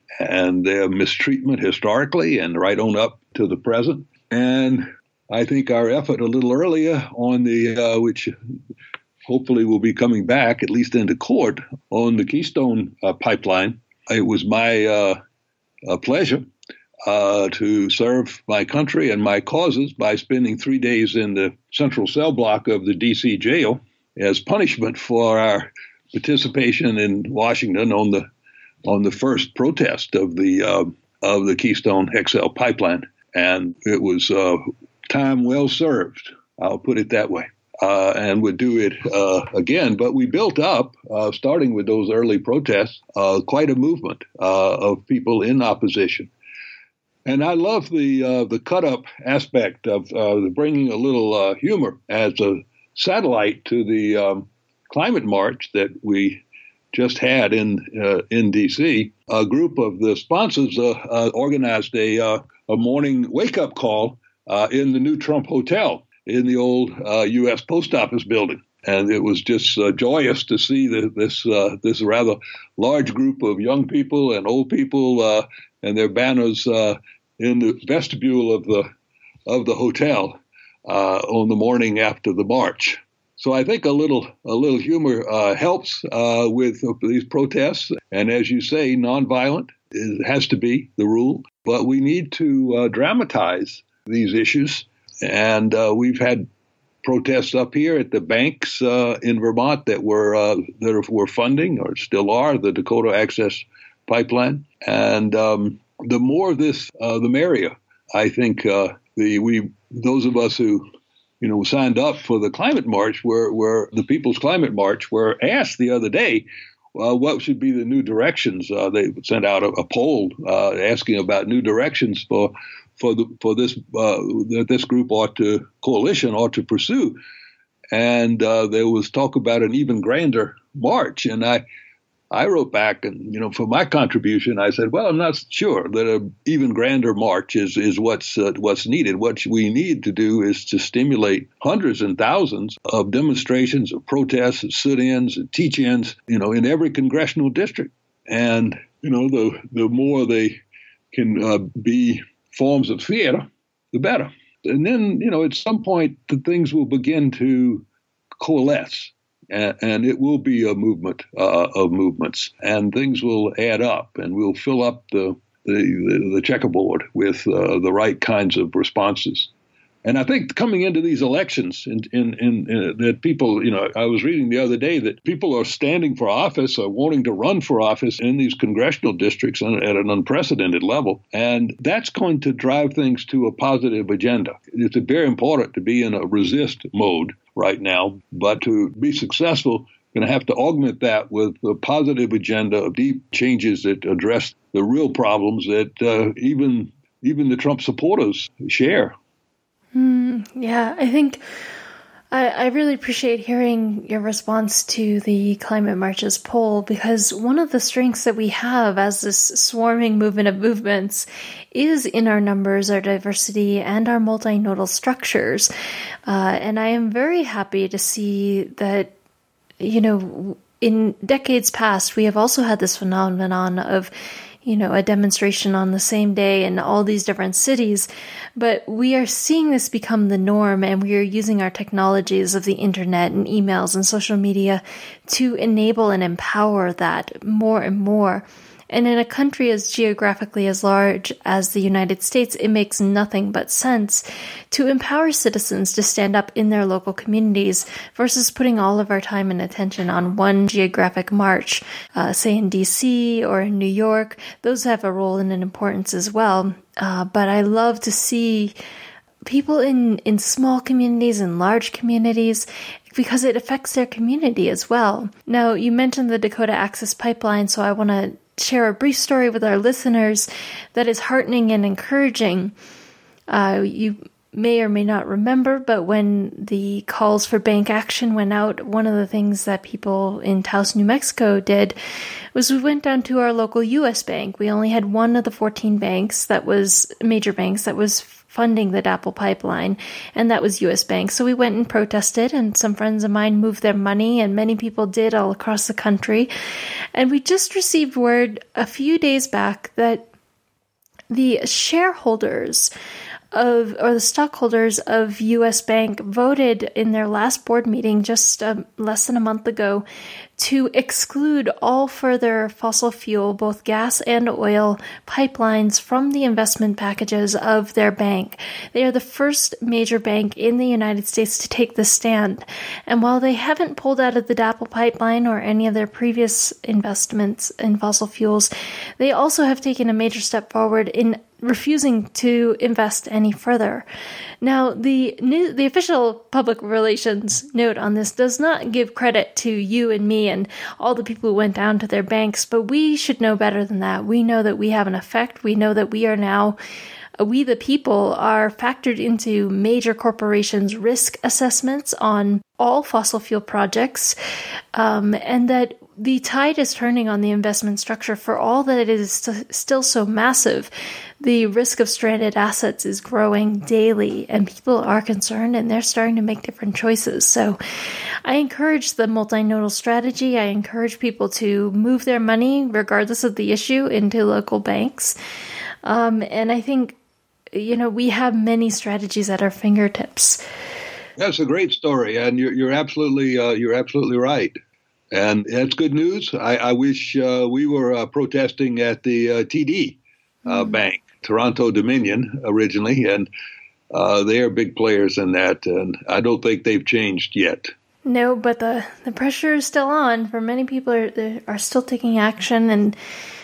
and their mistreatment historically and right on up to the present. And I think our effort a little earlier on the, uh, which hopefully will be coming back, at least into court, on the Keystone uh, Pipeline, it was my uh, uh, pleasure Uh, to serve my country and my causes by spending three days in the central cell block of the D C jail as punishment for our participation in Washington on the on the first protest of the uh, of the Keystone X L pipeline, and it was uh, time well served. I'll put it that way, uh, and would do it uh, again. But we built up, uh, starting with those early protests, uh, quite a movement uh, of people in opposition. And I love the uh, the cut-up aspect of uh, bringing a little uh, humor as a satellite to the um, climate march that we just had in uh, in D C. A group of the sponsors uh, uh, organized a uh, a morning wake-up call uh, in the new Trump Hotel in the old uh, U S Post Office building. And it was just uh, joyous to see the, this uh, this rather large group of young people and old people uh, and their banners uh, in the vestibule of the of the hotel uh, on the morning after the march. So I think a little a little humor uh, helps uh, with these protests, and as you say, nonviolent It has to be the rule, but we need to uh, dramatize these issues. And uh, we've had protests up here at the banks uh, in Vermont that were uh, that were funding, or still are, the Dakota Access Pipeline. And um, the more this, uh, the merrier. I think uh, the we those of us who you know signed up for the climate march, were were the People's Climate March, were asked the other day, Uh, what should be the new directions? Uh, they sent out a, a poll uh, asking about new directions for for the for this uh, that this group ought to coalition ought to pursue, and uh, there was talk about an even grander march. And I I wrote back, and you know, for my contribution, I said, well, I'm not sure that an even grander march is is what's uh, what's needed. What we need to do is to stimulate hundreds and thousands of demonstrations, of protests, of sit-ins, and teach-ins, you know, in every congressional district. And you know, the the more they can uh, be forms of theater, the better. And then, you know, at some point, the things will begin to coalesce. And it will be a movement uh, of movements, and things will add up, and we'll fill up the the, the checkerboard with uh, the right kinds of responses. And I think coming into these elections, in, in, in, in that people, you know, I was reading the other day that people are standing for office or wanting to run for office in these congressional districts at an unprecedented level. And that's going to drive things to a positive agenda. It's very important to be in a resist mode right now, but to be successful, you're going to have to augment that with a positive agenda of deep changes that address the real problems that uh, even even the Trump supporters share. Mm, yeah, I think I, I really appreciate hearing your response to the Climate March's poll, because one of the strengths that we have as this swarming movement of movements is in our numbers, our diversity, and our multinodal structures. Uh, and I am very happy to see that, you know, in decades past, we have also had this phenomenon of, you know, a demonstration on the same day in all these different cities. But we are seeing this become the norm, and we are using our technologies of the internet and emails and social media to enable and empower that more and more. And in a country as geographically as large as the United States, it makes nothing but sense to empower citizens to stand up in their local communities versus putting all of our time and attention on one geographic march, uh, say in D C or in New York. Those have a role and an importance as well. Uh, but I love to see people in, in small communities and large communities, because it affects their community as well. Now, you mentioned the Dakota Access Pipeline, so I want to share a brief story with our listeners that is heartening and encouraging. Uh, you may or may not remember, but when the calls for bank action went out, one of the things that people in Taos, New Mexico did was we went down to our local U S bank. We only had one of the fourteen banks that was major banks that was funding the D A P L pipeline, and that was U S Bank. So we went and protested, and some friends of mine moved their money, and many people did all across the country. And we just received word a few days back that the shareholders of, or the stockholders of U S Bank voted in their last board meeting just um, less than a month ago to exclude all further fossil fuel, both gas and oil pipelines from the investment packages of their bank. They are the first major bank in the United States to take this stand. And while they haven't pulled out of the D A P L pipeline or any of their previous investments in fossil fuels, they also have taken a major step forward in refusing to invest any further. Now, the new, the official public relations note on this does not give credit to you and me and all the people who went down to their banks, but we should know better than that. We know that we have an effect. We know that we are now, we the people are factored into major corporations' risk assessments on all fossil fuel projects, um, and that the tide is turning on the investment structure. For all that it is st- still so massive, the risk of stranded assets is growing daily, and people are concerned, and they're starting to make different choices. So I encourage the multinodal strategy. I encourage people to move their money, regardless of the issue, into local banks. Um, and I think, you know, we have many strategies at our fingertips. That's a great story, and you're, you're absolutely uh, you're absolutely right. And that's good news. I, I wish uh, we were uh, protesting at the uh, T D uh, mm. Bank, Toronto Dominion originally, and uh, they are big players in that, and I don't think they've changed yet. No, but the, the pressure is still on. For many people are are still taking action, and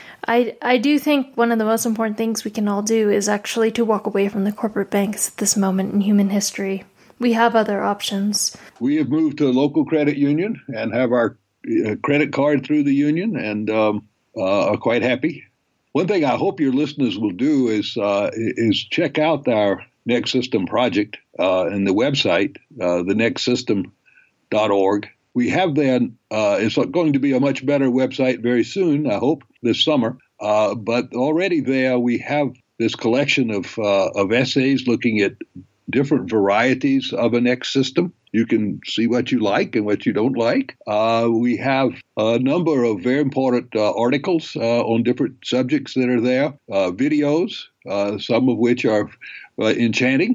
I I do think one of the most important things we can all do is actually to walk away from the corporate banks at this moment in human history. We have other options. We have moved to a local credit union and have our uh, credit card through the union, and um, uh, are quite happy. One thing I hope your listeners will do is uh, is check out our Next System project uh, and the website, uh, the next system dot org. We have then, uh, it's going to be a much better website very soon, I hope, this summer. Uh, but already there we have this collection of uh, of essays looking at different varieties of a next system. You can see what you like and what you don't like. Uh, we have a number of very important uh, articles uh, on different subjects that are there, uh, videos, uh, some of which are uh, enchanting.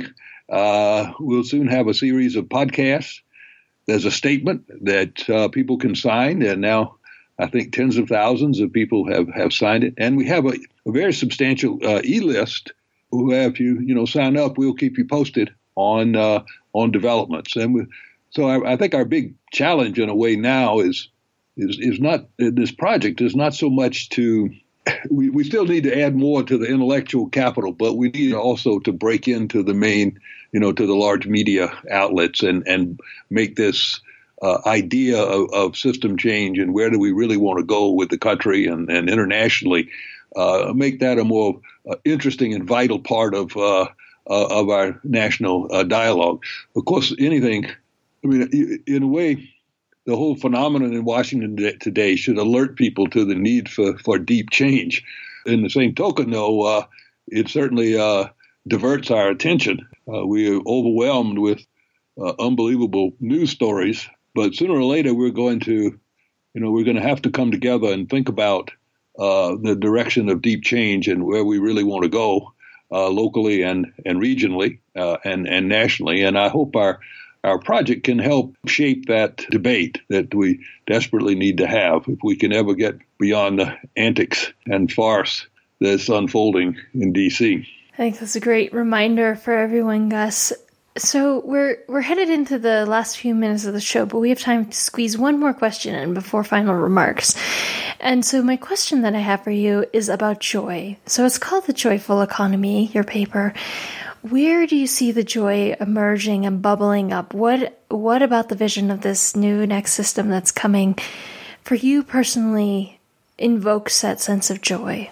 Uh, we'll soon have a series of podcasts. There's a statement that uh, people can sign, and now I think tens of thousands of people have, have signed it. And we have a, a very substantial uh, e-list who, if you you know sign up, we'll keep you posted on uh, on developments. And we, so I, I think our big challenge in a way now is is is not this project is not so much to we, we still need to add more to the intellectual capital, but we need also to break into the main, you know, to the large media outlets and, and make this uh, idea of, of system change and where do we really want to go with the country and, and internationally, uh, make that a more uh, interesting and vital part of uh, uh, of our national uh, dialogue. Of course, anything, I mean, in a way, the whole phenomenon in Washington today should alert people to the need for, for deep change. In the same token, though, uh, it certainly uh, diverts our attention. Uh, we are overwhelmed with uh, unbelievable news stories, but sooner or later we're going to, you know, we're going to have to come together and think about uh, the direction of deep change and where we really want to go uh, locally and and regionally uh, and and nationally. And I hope our Our project can help shape that debate that we desperately need to have if we can ever get beyond the antics and farce that's unfolding in D C. I think that's a great reminder for everyone, Gus. So we're we're headed into the last few minutes of the show, but we have time to squeeze one more question in before final remarks. And so my question that I have for you is about joy. So it's called The Joyful Economy, your paper. Where do you see the joy emerging and bubbling up? What what about the vision of this new next system that's coming for you personally invokes that sense of joy?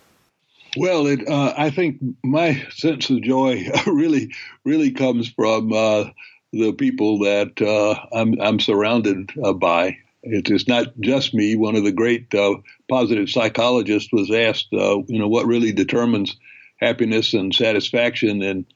Well, it, uh, I think my sense of joy really, really comes from uh, the people that uh, I'm, I'm surrounded uh, by. It is not just me. One of the great uh, positive psychologists was asked, uh, you know, what really determines happiness and satisfaction, and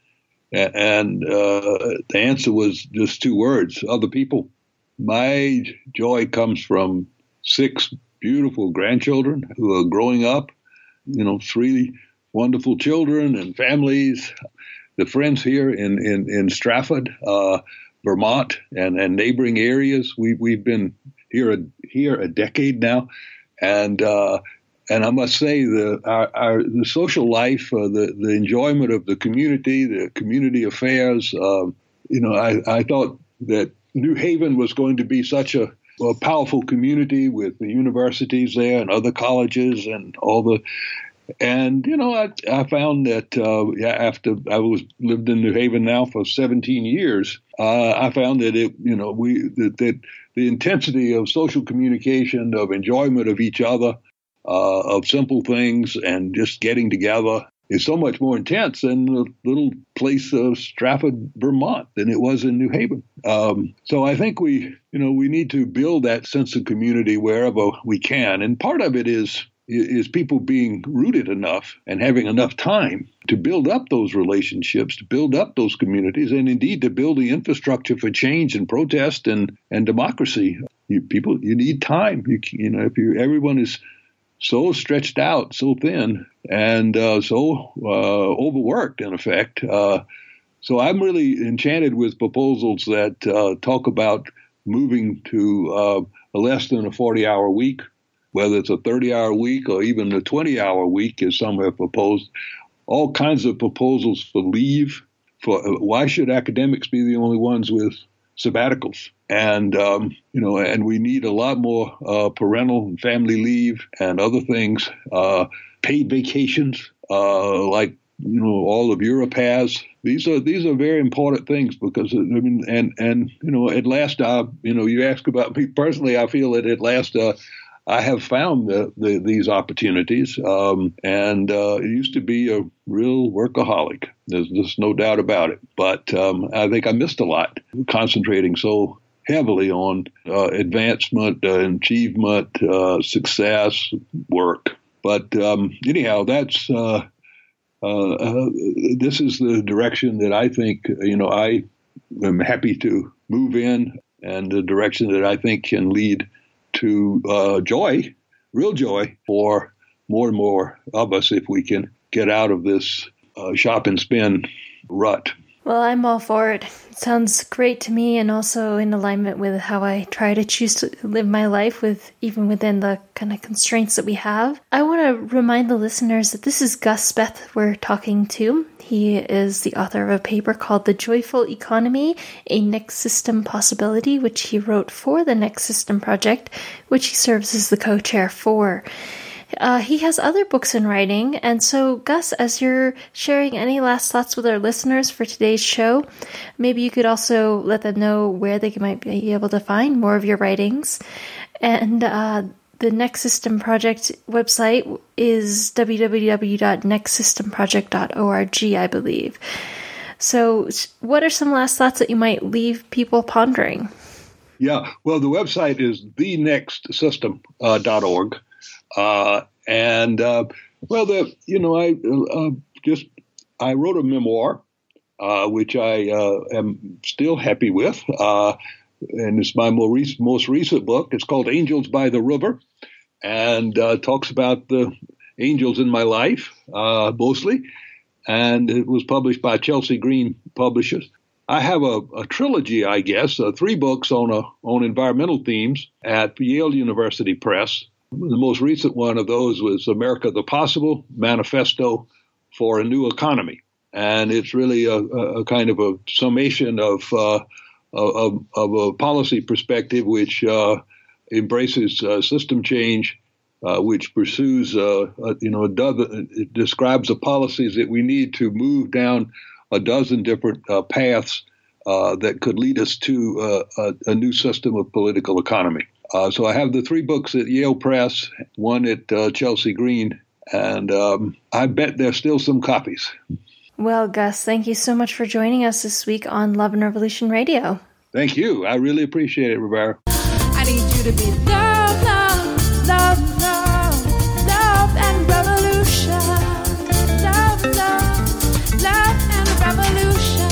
and uh, the answer was just two words: other people. My joy comes from six beautiful grandchildren who are growing up, you know, three wonderful children and families, the friends here in in, in Stratford, uh, Vermont, and, and neighboring areas. We we've been here a, here a decade now, and. Uh, And I must say, the our, our the social life, uh, the the enjoyment of the community, the community affairs. Uh, you know, I, I thought that New Haven was going to be such a, a powerful community with the universities there and other colleges and all the. And you know, I I found that uh, after I was lived in New Haven now for seventeen years, uh, I found that it you know we that, that the intensity of social communication, of enjoyment of each other. Uh, of simple things and just getting together is so much more intense in the little place of Stratford, Vermont, than it was in New Haven. Um, so I think we, you know, we need to build that sense of community wherever we can. And part of it is is people being rooted enough and having enough time to build up those relationships, to build up those communities, and indeed to build the infrastructure for change and protest and, and democracy. You, people, you need time. You, you know, if you everyone is so stretched out, so thin, and uh, so uh, overworked, in effect. Uh, so I'm really enchanted with proposals that uh, talk about moving to uh, a less than a forty-hour week, whether it's a thirty-hour week or even a twenty-hour week, as some have proposed. All kinds of proposals for leave. For why should academics be the only ones with sabbaticals? And um, you know, and we need a lot more uh, parental and family leave and other things, uh, paid vacations, uh, like you know all of Europe has. These are these are very important things because I mean, and and you know, at last, uh, you know, you ask about me personally. I feel that at last, uh, I have found the, the, these opportunities, um, and uh, it used to be a real workaholic. There's just no doubt about it. But um, I think I missed a lot, concentrating so heavily on uh, advancement, uh, achievement, uh, success, work. But um, anyhow, that's uh, uh, uh, this is the direction that I think, you know, I am happy to move in, and the direction that I think can lead to uh, joy, real joy, for more and more of us if we can get out of this uh, shop and spend rut. Well, I'm all for it. It sounds great to me, and also in alignment with how I try to choose to live my life, with even within the kind of constraints that we have. I want to remind the listeners that this is Gus Speth we're talking to. He is the author of a paper called The Joyful Economy, a Next System Possibility, which he wrote for the Next System Project, which he serves as the co-chair for. Uh, he has other books in writing, and so, Gus, as you're sharing any last thoughts with our listeners for today's show, maybe you could also let them know where they might be able to find more of your writings. And uh, the Next System Project website is w w w dot next system project dot org, I believe. So what are some last thoughts that you might leave people pondering? Yeah, well, the website is the next system dot org. Uh, and, uh, well, the, you know, I, uh, just, I wrote a memoir, uh, which I, uh, am still happy with. Uh, and it's my more recent, most recent book. It's called Angels by the River, and, uh, talks about the angels in my life, uh, mostly. And it was published by Chelsea Green Publishers. I have a, a trilogy, I guess, uh, three books on, a, on environmental themes at Yale University Press. The most recent one of those was America the Possible, Manifesto for a New Economy. And it's really a, a kind of a summation of, uh, of, of a policy perspective which uh, embraces uh, system change, uh, which pursues, uh, a, you know, a dozen, it describes the policies that we need to move down a dozen different uh, paths uh, that could lead us to uh, a, a new system of political economy. Uh, so I have the three books at Yale Press, one at uh, Chelsea Green, and um, I bet there's still some copies. Well, Gus, thank you so much for joining us this week on Love and Revolution Radio. Thank you. I really appreciate it, Rivera. I need you to be love, love, love, love, love and revolution. Love, love, love and revolution.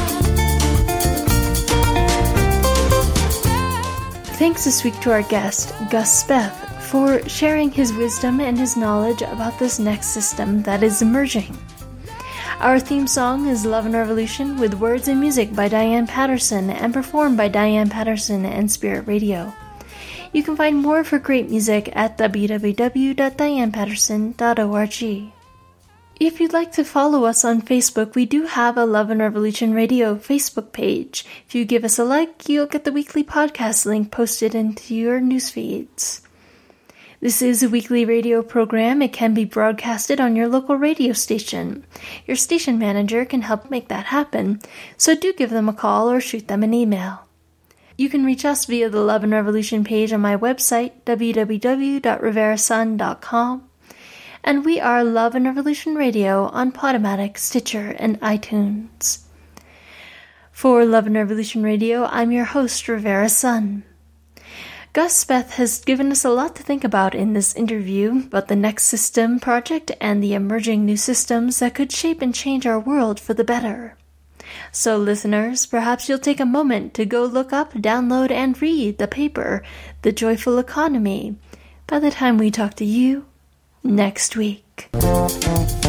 Thanks this week to our guest, Gus Speth, for sharing his wisdom and his knowledge about this next system that is emerging. Our theme song is Love and Revolution, with words and music by Diane Patterson and performed by Diane Patterson and Spirit Radio. You can find more of her great music at w w w dot diane patterson dot org. If you'd like to follow us on Facebook, we do have a Love and Revolution Radio Facebook page. If you give us a like, you'll get the weekly podcast link posted into your news feeds. This is a weekly radio program. It can be broadcasted on your local radio station. Your station manager can help make that happen, so do give them a call or shoot them an email. You can reach us via the Love and Revolution page on my website, w w w dot rivera sun dot com. And we are Love and Revolution Radio on Podomatic, Stitcher, and iTunes. For Love and Revolution Radio, I'm your host, Rivera Sun. Gus Speth has given us a lot to think about in this interview about the Next System Project and the emerging new systems that could shape and change our world for the better. So, listeners, perhaps you'll take a moment to go look up, download, and read the paper, The Joyful Economy, by the time we talk to you next week.